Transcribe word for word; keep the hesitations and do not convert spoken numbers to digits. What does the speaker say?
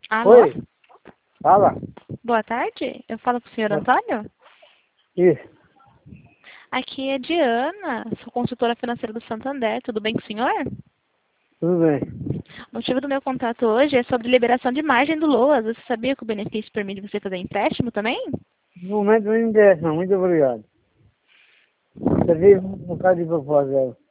Alô? Oi, fala. Boa tarde. Eu falo com o senhor Boa- Antônio? Isso, Aqui é Diana, sou consultora financeira do Santander. Tudo bem com o senhor? tudo bem. O motivo do meu contato hoje é sobre liberação de margem do LOAS. Você sabia que o benefício permite você fazer empréstimo também? No momento não me interessa, não. Muito obrigado. Você vive um bocado de propósito.